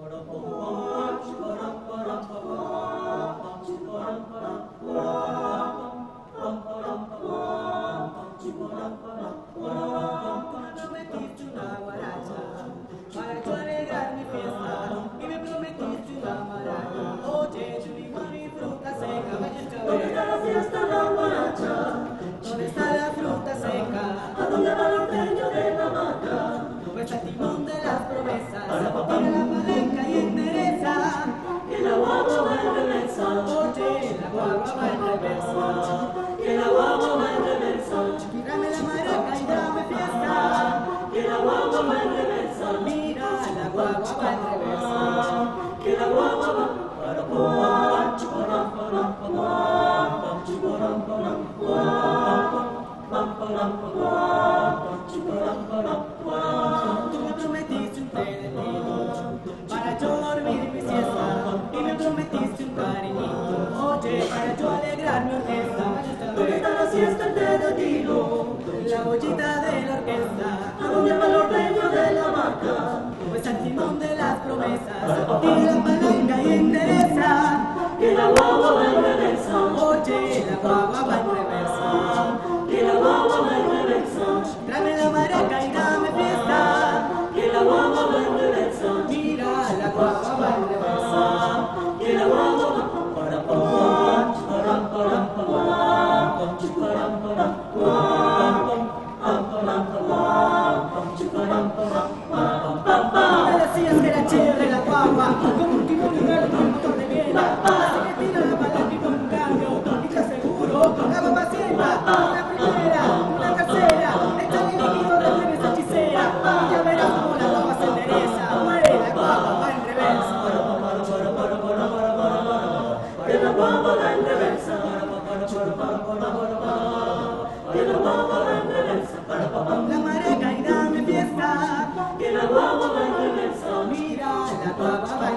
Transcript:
Prometiste una guaracha para yo alegrar mi fiesta y me prometiste una maraca. Oye, churima, mi fruta seca, ¿Dónde está la fiesta, la guaracha? ¿dónde está la fruta seca? ¿A dónde va el ordeño de la vaca? ¿Dónde está el timón de las promesas? Tira la palanca y endereza. Y la guagua va en reversa. Oye, la guagua va en reversa. Y la guagua va en reversa. Tírame la maraca y dame fiesta. Y la guagua va en reversa. Mira, la guagua va en reversa. Que la guagua va para pom, chuparam, param, pam, chuparam, param, pam, param, pam, chuparam, param, pam. Tú me prometiste un té de tilo para yo dormir mi siesta y me prometiste un cariñito, oye, para yo alegrar mi orquesta. ¿Dónde está la siesta, el dedo tiro? La bollita de la orquesta, ¿A dónde va el ordeño de la vaca? pues al timón de las promesas, tira la palanca y endereza. Que la guagua va en reversa. Oye, la guagua va en reversa. Que la guagua va en reversa. Tráeme la maraca y dame fiesta. Que la guagua va en reversa. Mira, la guagua va en reversa. Que la guagua va para pom, chuparam, param, pam, chuparam, param, pam, chuparam, param. Me decías que era chévere la guagua, como un timón y un motor de vela. Así que tira la palanca y con un cambio, y te aseguro, la guagua sienta. Una primera, una tercera, échale líquido de nueves hechicera. Y ya verás cómo la guagua se endereza. Güey, la guagua va en reversa. Que la guagua va en reversa. Que la guagua va en reversa. La maraca y dame fiesta. Que la guagua va en reversa. Mira, la guagua va